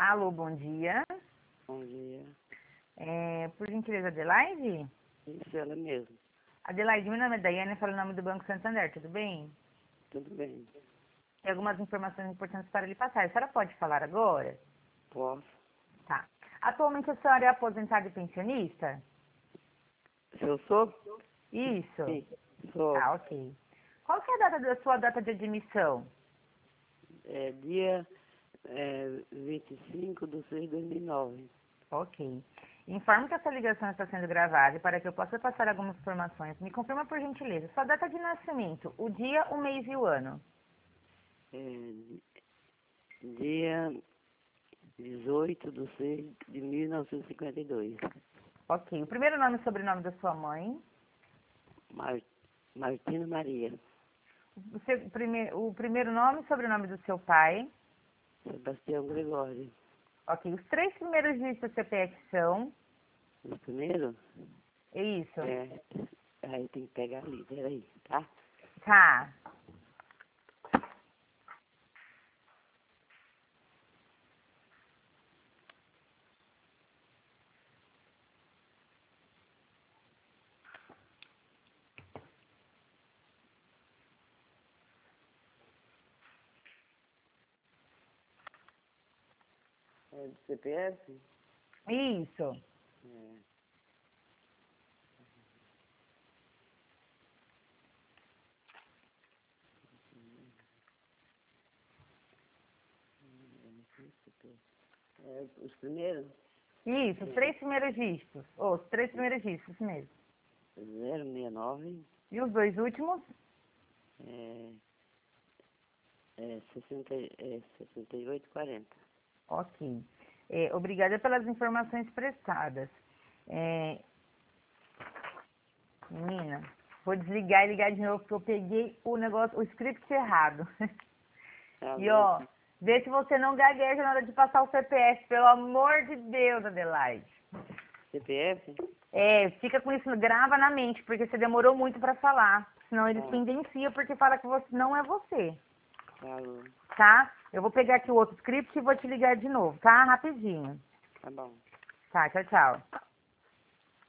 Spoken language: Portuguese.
Alô, bom dia. Bom dia. Por gentileza, Adelaide? Isso, ela mesmo. Adelaide, meu nome é Daiane, falo em nome do Banco Santander, tudo bem? Tudo bem. Tem algumas informações importantes para lhe passar. A senhora pode falar agora? Posso? Tá. Atualmente a senhora é aposentada e pensionista? Se eu sou? Isso. Sim, sou. Tá, ok. Qual que é a data da sua data de admissão? Dia 25/6/2009. Ok. Informo que essa ligação está sendo gravada e para que eu possa passar algumas informações, me confirma por gentileza. Sua data de nascimento, o dia, o mês e o ano. Dia 18/6/1952. Ok. O primeiro nome e sobrenome da sua mãe. Martina Maria. O primeiro nome e sobrenome do seu pai. Sebastião Gregório. Ok. Os três primeiros dígitos do CPF são. O primeiro? É isso. Aí tem que pegar ali, peraí, tá? Tá. É do CPF? Isso. É. Os primeiros? Isso. Os três primeiros dígitos. Os três primeiros dígitos, isso mesmo. 069. E os dois últimos? 6840. Ok. Obrigada pelas informações prestadas. É, Menina, vou desligar e ligar de novo porque eu peguei o negócio, o script errado. Tá E bom. ó, vê se você não gagueja na hora de passar o CPF, pelo amor de Deus, Adelaide. CPF? Fica com isso, grava na mente, porque você demorou muito pra falar. Senão eles Tá. pendenciam porque fala que você não é você, Tá bom. tá? Eu vou pegar aqui o outro script e vou te ligar de novo, tá? Rapidinho. Tá bom. Tá, tchau, tchau.